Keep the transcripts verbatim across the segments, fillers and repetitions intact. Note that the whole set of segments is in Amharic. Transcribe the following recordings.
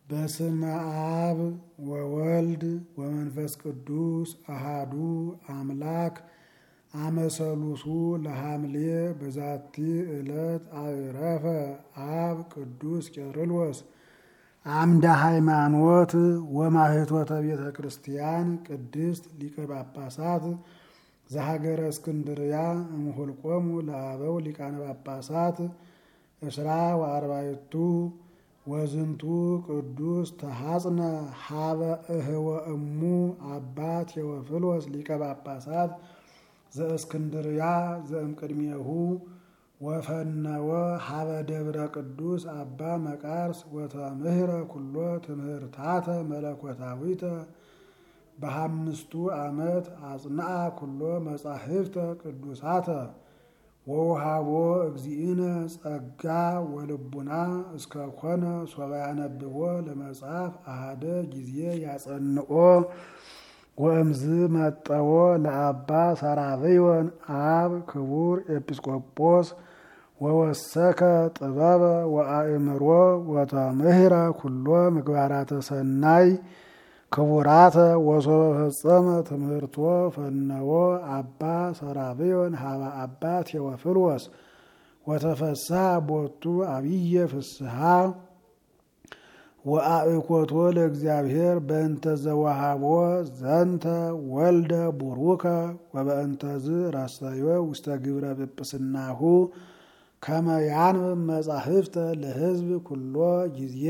በስመ አብ ወወልድ ወመንፈስ ቅዱስ አሃዱ አምላክ አመሰሉሱ ለሐምሌ በዛቲ ዕለት አዕረፈ አብ ቅዱስ ቄርሎስ አምደ ሃይማኖት ወማህቶተ ቤተ ክርስቲያን ቅድስት ሊቀ ጳጳሳት ዘሀገረ እስክንድርያ እምኍልቆሙ ለአበው ሊቃነ ጳጳሳት እስራ ወአርባዕቱ ወዝንቱ ቅዱስ ተሐጽነ ሀበ እህወ እሙ አባ ቴዎፍሎስ ሊቀ ጳጳሳት ዘእስክንድርያ ዘእምቅድሜሁ ወፈነወ ሀበ ደብረ ቅዱስ አባ መቃርስ ወተምህረ ኩሎ ትምህርታተ መለኮታዊተ በሃምስቱ ዓመት አጽንዓ ኩሎ መጻሕፍተ ቅዱሳተ ወውሃቦ እግዚእነ ጸጋ ወልቡና እስከ ኮነ ሶበ ያነብቦ ለመጽሐፍ አሃደ ጊዜ ያጸንኦ ወእምዝ መጠዎ ለአባ ሰራብዮን አብ ክቡር ኤጲስቆጶስ ወወሰከ ጥበበ ወአእምሮ ወተምህረ ኩሎ ምግባራተ ሰናይ ክቡራተ ወሶበ ፈጸመ ትምህርቶ ፈነወ አባ ሰራብዮን ሀበ አባ ቴዎፍሎስ ወተፈስሐ ቦቱ አብየ ፍስሐ ወአእኮቶ ለእግዚአብሔር በእንተ ዘወሃቦ ዘንተ ወልደ ቡሩከ ወበእንተዝ ረሰዮ ውስተ ግብረ ጵጵስናሁ ከመ ያንብብ መጻሕፍተ ለሕዝብ ኩሎ ጊዜ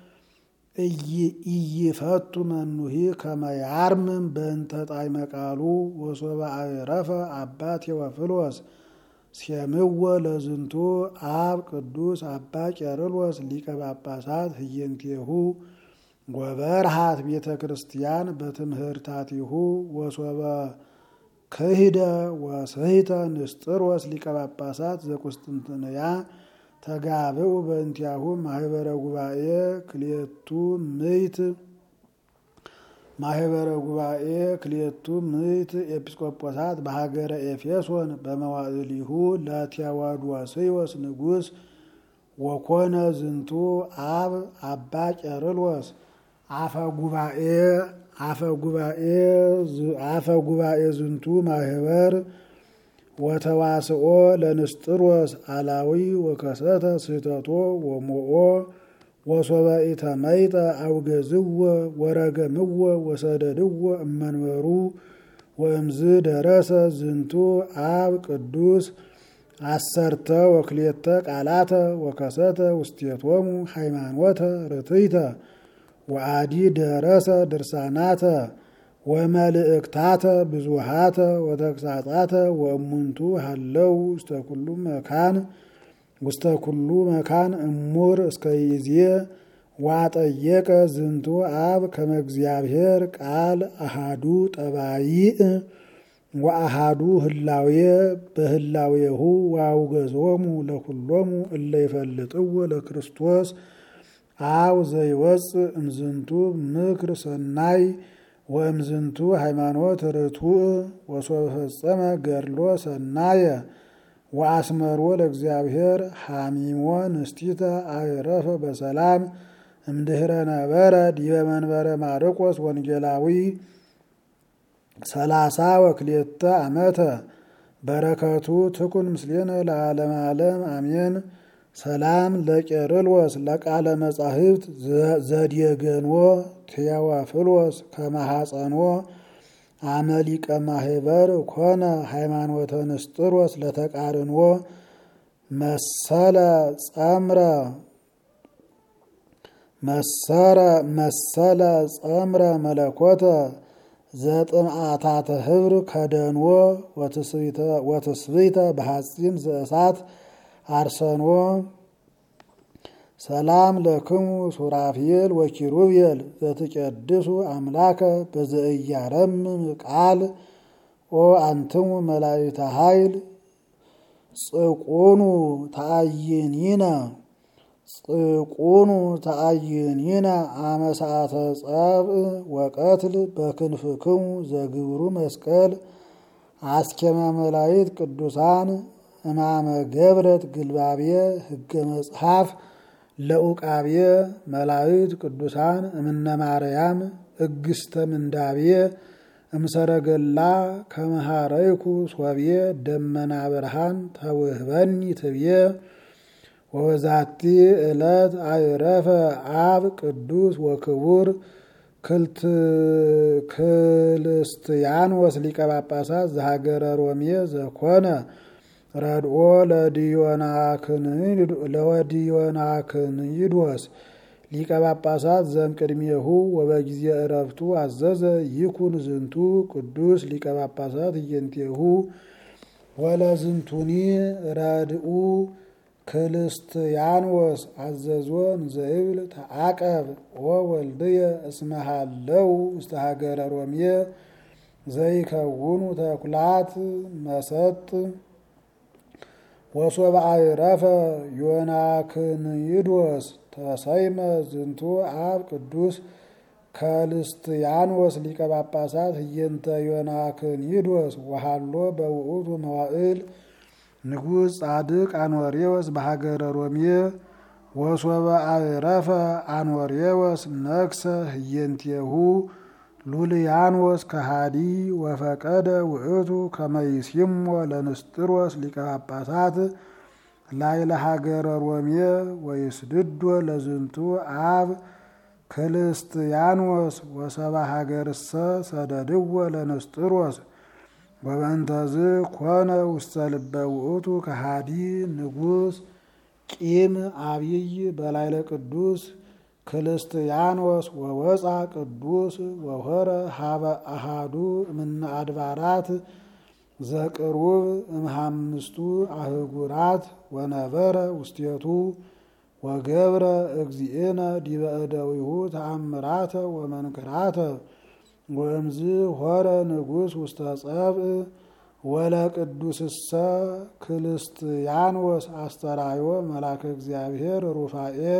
ኢይፈቱ መኑሂ ከመ ያርምም በእንተ ጣዕመ ቃሉ ወሶበ አዕረፈ አባ ቴዎፍሎስ ሴምዎ ለዝንቱ አብ ቅዱስ አባ ቄርሎስ ሊቀ ጳጳሳት ህየንቴሁ ወበርሃት ቤተ ክርስቲያን በትምህርታቲሁ ወሶበ ክሂደ ወስሂተ ንስጥሮስ ሊቀ ጳጳሳት ዘቁስጥንጥንያ ተጋብኡ በእንቲአሁ ማህበረ ጉባኤ ክልኤቱ ምዕት ማህበረ ጉባኤ ክልኤቱ ምዕት ኤጲስቆጶሳት በሀገረ ኤፌሶን በመዋዕሊሁ ለቴዎዶስዮስ ንጉሥ ወኮነ ዝንቱ አብ አባ ቄርሎስ አፈ ጉባኤ አፈ ጉባኤ አፈ ጉባኤ ዝንቱ ማህበር ወተዋስኦ ለንስጥሮስ አላዊ ወከሰተ ስህተቶ ወሞኦ ወሶበ ኢተመይጠ አውገዝዎ ወረገምዎ ወሰደድዎ እመንበሩ ወእምዝ ደረሰ ዝንቱ አብ ቅዱስ አሰርተ ወክልኤተ ቃላተ ወከሰተ ውስቴቶሙ ሃይማኖተ ርትዕተ ወአዲ ደረሰ ድርሳናተ ወመልእክታተ ብዙሃተ ወተግሳጻተ ወእሙንቱ ሃለው ውስተ ኩሉ መካን ውስተ ኩሉ መካን እሙር እስከ ይዜ ዋጠየቀ ዝንቱ አብ ከመ እግዚአብሔር ቃል አሃዱ ጠባይእ ወአሃዱ ህላዌ በህላዌሁ ዋውገዞሙ ለኩሎሙ እለ ይፈልጥዎ ለክርስቶስ አብ ዘይወፅእ እምዝንቱ ምክር ሰናይ ወእምዝንቱ ሃይማኖት ርቱዕ ወሶበ ፈጸመ ገድሎ ሰናየ ወአስመሮ ለእግዚአብሔር ሐሚሞ ንስቲተ አዕረፈ በሰላም እምድኅረ ነበረ ዲበ መንበረ ማርቆስ ወንጌላዊ ሰላሳ ወክልኤተ ዓመተ በረከቱ ትኩን ምስሌነ ለዓለመ ዓለም አሜን። ሰላም ለቄርሎስ ለቃለ መጻሕፍት ዘዲየገንዎ ቴዎፍሎስ ከመሐፀኖ አመሊቀ ማህበር ኮነ ሃይማኖተ ንስጥሮስ ለተቃርንዎ መሰለ ጸምረ መሰረ መሰለ ጸምረ መለኮተ ዘጥምዓታተ ህብር ከደንዎ ወትስብእተ በሐፂን ዘእሳት አርሰኖ ሰላም ለክሙ ሱራፌል ወኪሩቤል ዘትቀድሱ አምላከ በዘእያረምም ቃል ኦ አንትሙ መላእክተ ኃይል ጽቁኑ ተአይኒነ ጽቁኑ ተአይኒነ አመ ሰዓተ ጸብእ ወቀትል በክንፍክሙ ዘግብሩ መስቀል አስኬመ መላእክት ቅዱሳን እማመ ገብረት ግልባቤ ህገ መጽሐፍ ለኡቃቤ መላእክት ቅዱሳን እምነ ማርያም እግስተ ምንዳቤ እምሰረገላ ከመሃረይኩ ሶቤ ደመና ብርሃን ተውህበኒ ትቤ ወዛቲ ዕለት አይረፈ አብ ቅዱስ ወክቡር ክልስቲያኖስ ሊቀ ጳጳሳት ዘሀገረ ሮሜ ዘኮነ ረድኦ ለወዲዮናክንይዶስ ሊቀ ጳጳሳት ዘእምቅድሜሁ ወበጊዜ ዕረፍቱ አዘዘ ይኩን ዝንቱ ቅዱስ ሊቀ ጳጳሳት እየንቴሁ ወለዝንቱኒ ረድኡ ክርስቲያኖስ አዘዞ እንዘይብል ተዓቀብ ወወልድየ እስመሃለው ውስተ ሀገረ ሮሜ ዘይከውኑ ተኩላት መሰጥ ወሶበ አይረፈ ዮናክንይዶስ ተሰይመ ዝንቱ አብ ቅዱስ ክርስቲያኖስ ሊቀ ጳጳሳት ህየንተ ዮናክንይዶስ ወሃሎ በውእቱ መዋዕል ንጉሥ ጻድቅ አኖሬዎስ በሀገረ ሮሜ ወሶበ አይረፈ አኖሬዎስ ነግሰ ህየንቴሁ ሉልያኖስ ከሃዲ ወፈቀደ ውእቱ ከመይሲሞ ለንስጥሮስ ሊቀ ጳጳሳት ላይለ ሀገረ ሮሜ ወይስድዶ ለዝንቱ አብ ክርስቲያኖስ ወሰባ ሀገርሰ ሰደድዎ ለንስጥሮስ ወበእንተዝ ኮነ ውስተ ልበ ውእቱ ከሃዲ ንጉሥ ቂም አብይ በላይለ ቅዱስ ክርስቲያኖስ ወወፃ ቅዱስ ወሆረ ሀበ አሃዱ እምነ አድባራት ዘቅሩብ እምሃምስቱ አህጉራት ወነበረ ውስቴቱ ወገብረ እግዚእነ ዲበ እደዊሁ ተአምራተ ወመንክራተ ወእምዝ ሆረ ንጉሥ ውስተ ጸብእ ወለቅዱስሰ ክርስቲያኖስ አስተራዮ መላከ እግዚአብሔር ሩፋኤል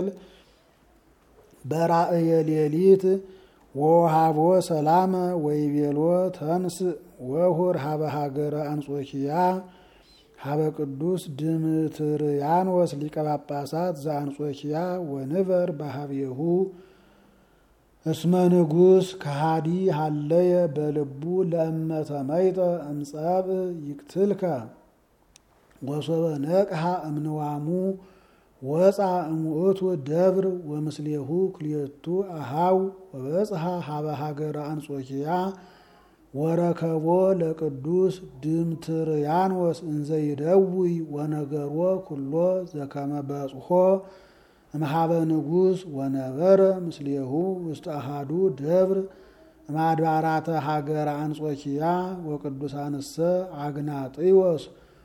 በራእየ ሌሊት ወሃቦ ሰላመ ወይቤሎ ተንስ ወሁር ሀበ ሀገረ አንጾኪያ ሀበ ቅዱስ ድምትርያኖስ ሊቀ ጳጳሳት ዘአንጾኪያ ወንበር በሀቤሁ እስመ ንጉሥ ከሃዲ ሃለየ በልቡ ለእመተ መይጠ እምጸብ ይቅትልከ ወሶበ ነቅሃ እምንዋሙ ወፃ እሙእቱ ደብር ወምስሌሁ ክልኤቱ አሃው ወበጽሐ ሀበ ሀገረ አንጾኪያ ወረከቦ ለቅዱስ ድምትርያኖስ እንዘይደውይ ወነገሮ ኩሎ ዘከመ በጽሖ እምሃበ ንጉሥ ወነበረ ምስሌሁ ውስተ አሃዱ ደብር እምአድባራተ ሀገረ አንጾኪያ ወቅዱሳንሰ አግናጥዮስ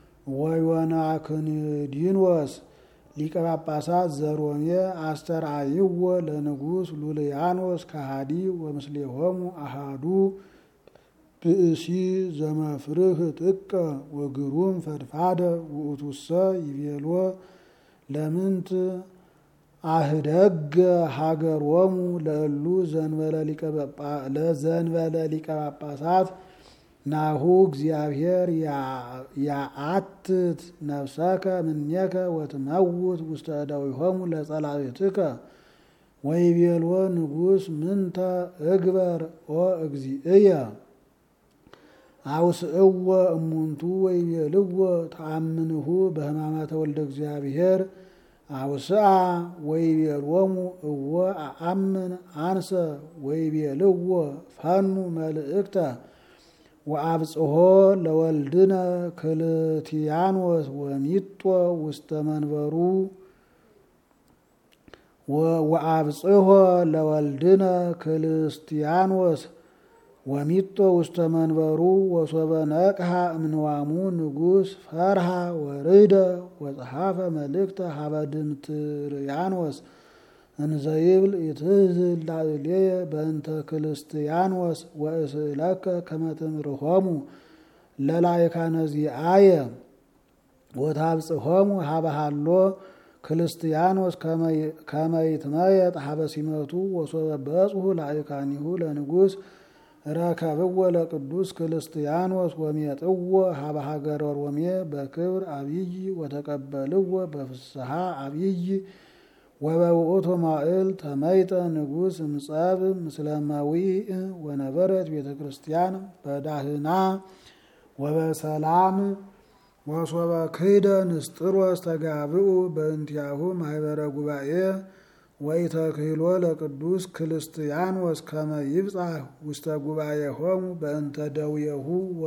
ወዮናክንዲኖስ ሊቀ ጳጳሳት ዘሮሜ አስተርአይዎ ለንጉሥ ሉልያኖስ ከሃዲ ወምስሌሆሙ አሃዱ ብእሲ ዘመፍርህ ጥቀ ወግሩም ፈድፋደ ውእቱሰ ይቤሎ ለምንት አህደገ ሀገሮሙ ለእሉ ዘንበለ ሊቀ ጳጳሳት ናሁ እግዚአብሔር ያአትት ነፍሰከ ምኔከ ወትመውት ውስተ እደዊሆሙ ለጸላእትከ ወይቤሎ ንጉሥ ምንተ እግበር ኦ እግዚእየ አውስእዎ እሙንቱ ወይቤልዎ ተአምንሁ በሕማማተ ወልደ እግዚአብሔር አውስአ ወይቤሎሙ እወ አአምን አንሰ ወይቤልዎ ፈኑ መልእክተ ወአብጽሖ ለወልድነ ክልቲያኖስ ወሚጦ ውስተ መንበሩ ወአብጽሖ ለወልድነ ክርስቲያኖስ ወሚጦ ውስተ መንበሩ ወሶበ ነቅሃ እምንዋሙ ንጉሥ ፈርሃ ወርደ ወጸሐፈ መልእክተ ሀበ ድምትርያኖስ እንዘይብል ይትህዝል ላዕሌየ በእንተ ክርስቲያኖስ ወእስእለከ ከመ ትምርሖሙ ለላዕካነ ዚአየ ወታብጽሖሙ ሀበ ሀሎ ክርስቲያኖስ ከመ ይትመየጥ ሀበ ሲመቱ ወሶበ በጽሑ ላዕካኒሁ ለንጉሥ ረከብዎ ለቅዱስ ክርስቲያኖስ ወሜጥዎ ሀበ ሀገረ ሮሜ በክብር አብይ ወተቀበልዎ በፍስሐ አብይ ወበውእቱ መዋዕል ተመይጠ ንጉሥ እምጸብ ምስለ መዊእ ወነበረት ቤተ ክርስቲያን በዳህና ወበሰላም ወሶበ ክህደ ንስጥሮስ ተጋብኡ በእንቲአሁ ማኅበረ ጉባኤ ወኢተክህሎ ለቅዱስ ክርስቲያኖስ ከመ ይብጻሕ ውስተ ጉባኤሆሙ በእንተ ደዌሁ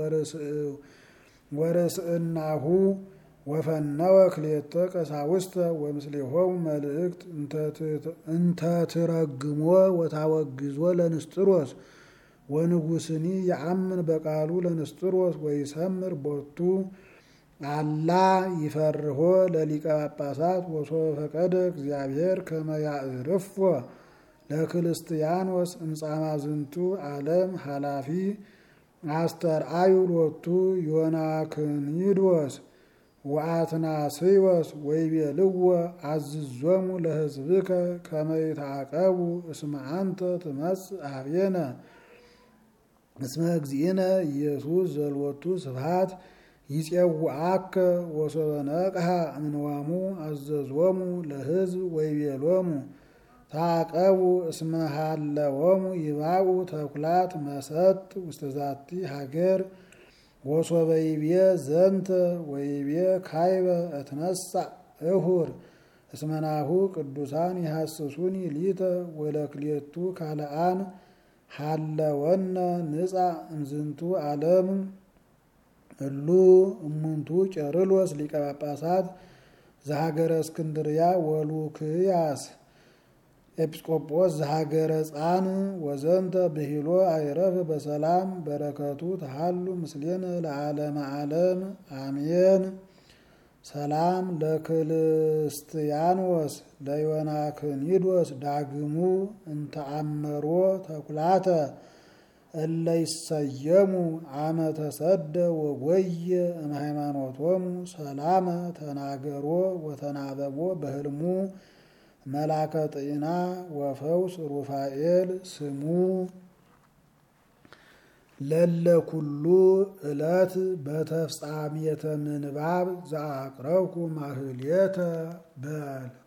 ወርእስእናሁ ወፈነወ ክልኤተ ቀሳውስተ ወምስሌሆሙ መልእክት እንተ ትረግሞ ወታወግዞ ለንስጥሮስ ወንጉስኒ የአምን በቃሉ ለንስጥሮስ ወይሰምር ቦቱ አላ ይፈርሆ ለሊቀ ጳጳሳት ወሶበ ፈቀደ እግዚአብሔር ከመ ያዕርፎ ለክርስቲያኖስ እምጻማ ዝንቱ ዓለም ኃላፊ አስተርአዩ ሎቱ ዮናክኒዶስ ወአትናስዮስ ወይቤልዎ አዝዞሙ ለሕዝብከ ከመ ይትዓቀቡ እስመ አንተ ትመጽእ ኀቤነ እስመ እግዚእነ ኢየሱስ ዘልወቱ ስብሐት ይጼውዓከ ወሶበ ነቅሐ እምንዋሙ አዘዞሙ ለሕዝብ ወይቤሎሙ ተዓቀቡ እስመ ሀለዎሙ ይባኡ ተኩላት መሰጥ ውስተ ዛቲ ሀገር ወሶበ ይቤ ዘንተ ወይቤ ካይበ እትነሣእ እሁር እስመናሁ ቅዱሳን ይሐስሱኒ ሊተ ወለክልኤቱ ካልአን ሀለወነ ንጻ እምዝንቱ ዓለም እሉ እሙንቱ ቄርሎስ ሊቀ ጳጳሳት ዘሀገረ እስክንድርያ ወሉክያስ ኤጲስቆጶስ ዘሀገረ ጻን ወዘንተ ብሂሎ አይረፍ በሰላም በረከቱ ተሃሉ ምስሌነ ለዓለመ ዓለም አሜን። ሰላም ለክርስቲያኖስ ለዮናክኒዶስ ዳግሙ እንተአመሮ ተኩላተ እለ ይሰየሙ አመ ተሰደ ወጎየ እምሃይማኖቶሙ ሰላመ ተናገሮ ወተናበቦ በህልሙ መላከ ጤና ወፈውስ ሩፋኤል ስሙ ለለ ኩሉ ዕለት በተፍጻሜተ ምንባብ ዘአቅረብኩ ማህሌተ በል